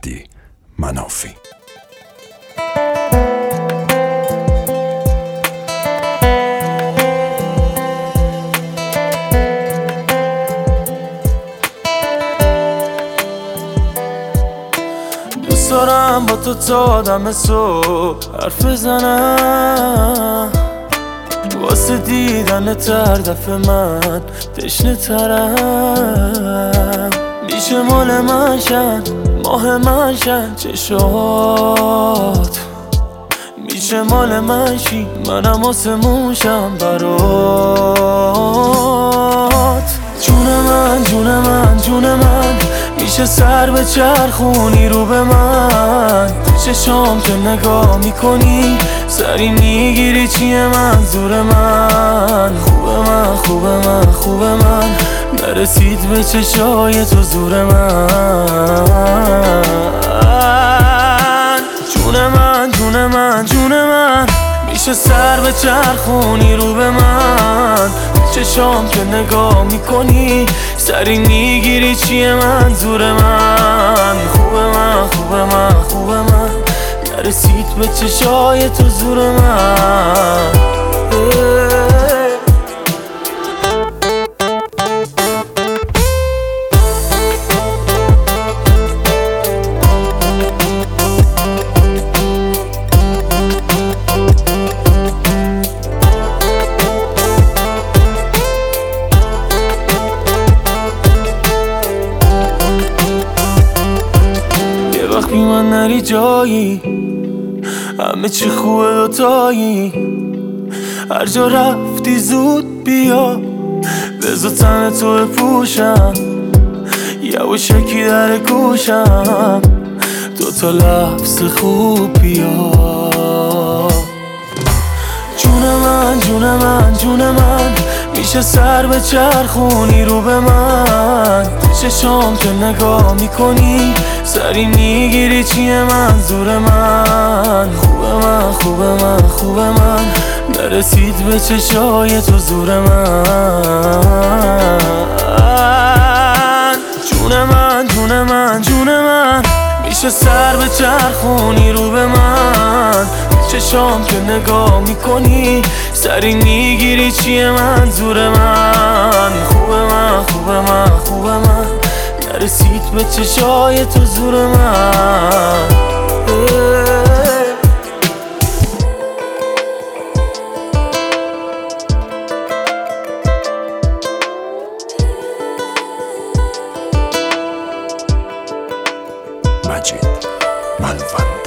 مهدی منافی. دوست دارم با تو تا دم صبح حرف بزنم، واسه دیدن هر دفعه من تشنه ترم. میشه مال من شن، ماه من شن چشات، میشه مال من شی منم آسمون شم برات. جون من جون من جون من، میشه سر به چرخونی رو به من، چشام که نگاه میکنی سری میگیری چیه منظور من. خوبه من خوبه من خوبه من، نرسید به چشای تو زور من. جون من جون من جون من، میشه سر به چرخونی رو به من، چشام که نگاه میکنی سری میگیری چیه منظور من. خوبه من خوبه من خوبه من، نرسید به چشای تو زور من. وقتی من نری جایی همه چی خوبه دوتایی، هر جا رفتی زود بیا بذار تن تو بپوشم، یواشکی در گوشم دوتا لحظه خوب بیا. جون من جون من جون من، میشه سر به چرخونی رو به من، چشام که نگاه میکنی سری میگیری چیه منظور من. خوبه من خوبه من خوبه من، نرسید به چشای تو زور من. جون من جون من جون من، میشه سر به چرخونی رو به من، چشام که نگاه میکنی سری میگیری چیه منظور من. خوبه من خوبه من خوبه من، نرسید به چشای تو زور من. مجید منفر.